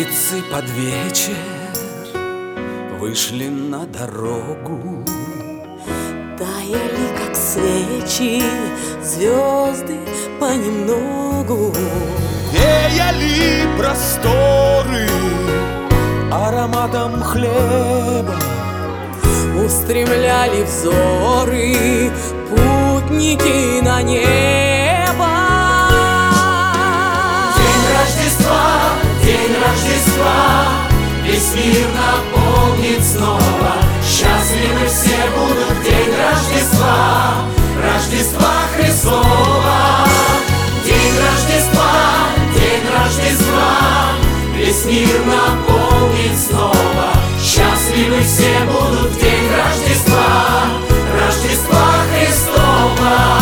Птицы под вечер вышли на дорогу. Таяли, как свечи, звезды понемногу. Веяли просторы ароматом хлеба. Устремляли взоры путники на небо. День Рождества, весь мир наполнит снова. Счастливы все будут в день Рождества, Рождества Христова. День Рождества, весь мир наполнит снова. Счастливы все будут в день Рождества, Рождества Христова.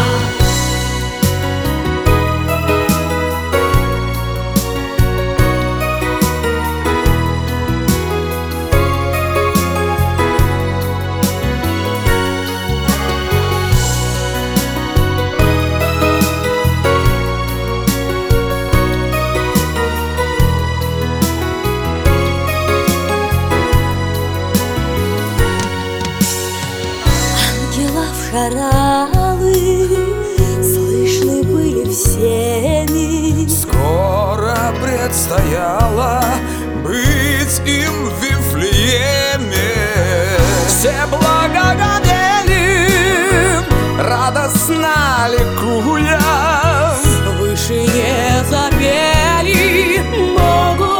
Хоралы слышны были всеми. Скоро предстояло быть им в Вифлееме. Все благоговели, радостно ликуя, В вышине запели Богу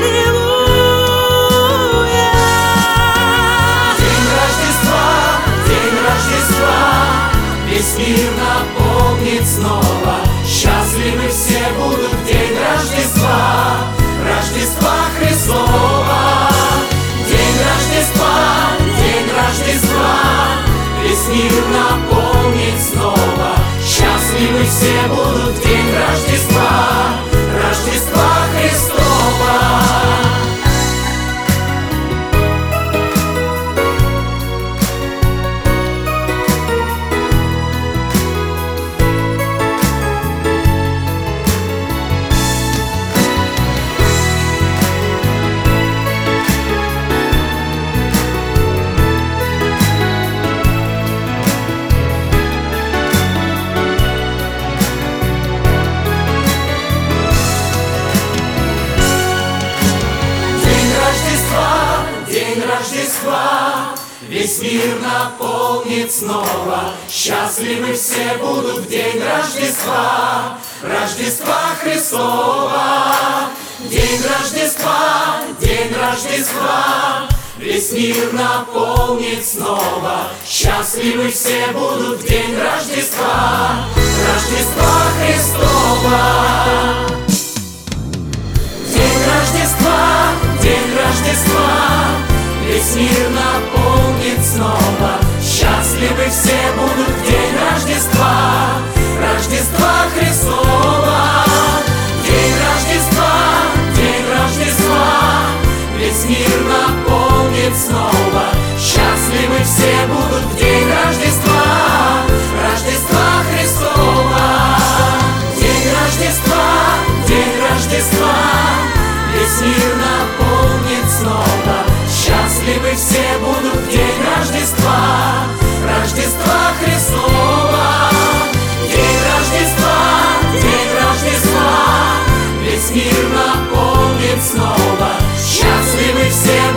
аллилуйя. День Рождества, весь мир наполнит снова. Счастливы все будут в день Рождества, Рождества Христова. День Рождества, весь мир наполнит снова. Счастливы все будут в день Рождества, Рождества Христова. День Рождества, весь мир наполнит снова. Счастливы все будут в день Рождества, Рождества Христова. День Рождества, весь мир наполнит снова. Счастливы все будут в день Рождества, Рождества Христова. День Рождества, весь мир наполнит снова. Счастливы все будут в день Рождества, Рождества Христова. День Рождества, весь мир наполнит снова. Счастливы все будут в день Рождества, Рождества Христова. День Рождества, весь мир наполнит снова. Счастливы все будут в день Рождества, Рождества Христова. День Рождества, весь мир наполнит снова. Счастливы все